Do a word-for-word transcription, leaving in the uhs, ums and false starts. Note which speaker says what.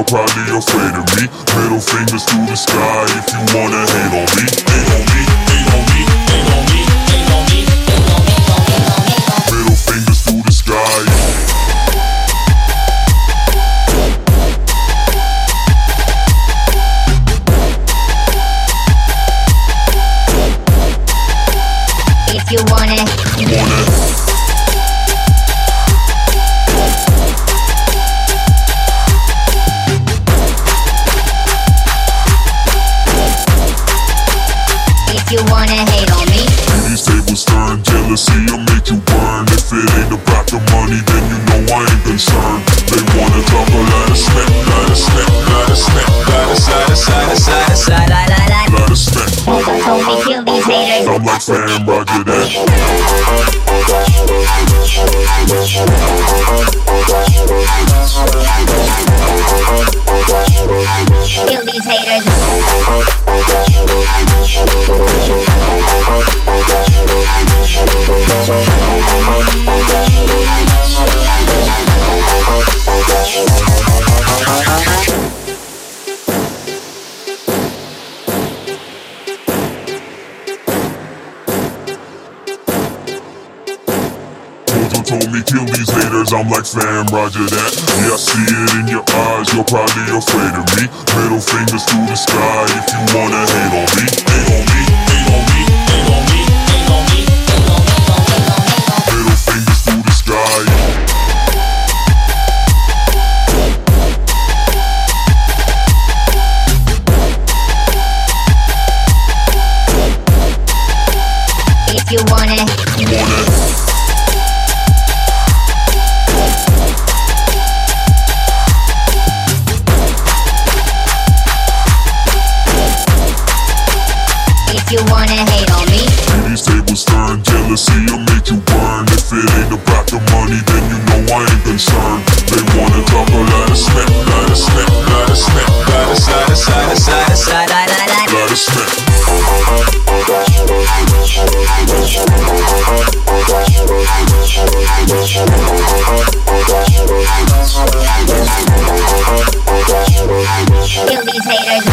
Speaker 1: probably afraid of me. Middle fingers to the sky if you wanna hate on me. Hate on me, hate on me, hate on me, hate on me, hate on me, hate on me, hate on me. Middle fingers to the sky.
Speaker 2: If you wanna,
Speaker 1: you wanna.
Speaker 2: If you wanna hate on me,
Speaker 1: these tables turn, jealousy will make you burn. If it ain't about the money, then you know I ain't concerned. They wanna talk a lot of smack, lot of smack, lot of smack, lot of side, side, side, side,
Speaker 2: la la la,
Speaker 1: lot of smack.
Speaker 2: Mojo told me kill these haters.
Speaker 1: I'm like Sam, Roger that.
Speaker 2: Kill these haters.
Speaker 1: Mojo told me kill these haters, I'm like fam, roger that. Yeah, I see it in your eyes, you're probably afraid of me. Middle fingers to the sky if you wanna hate on me. Hate on me, hate on me, hate on me, hate on me, hate on me, hate on me, hate on me. Middle fingers to the sky.
Speaker 2: If you wanna,
Speaker 1: you wanna.
Speaker 2: If you wanna hate on me,
Speaker 1: these tables turn, jealousy will make you burn. If it ain't about the money, then you know I ain't concerned. They wanna talk a lot of smack, lot of smack, lot of smack, lot of side, side, side, side,
Speaker 2: la la la,
Speaker 1: lot of smack.
Speaker 2: kill these haters.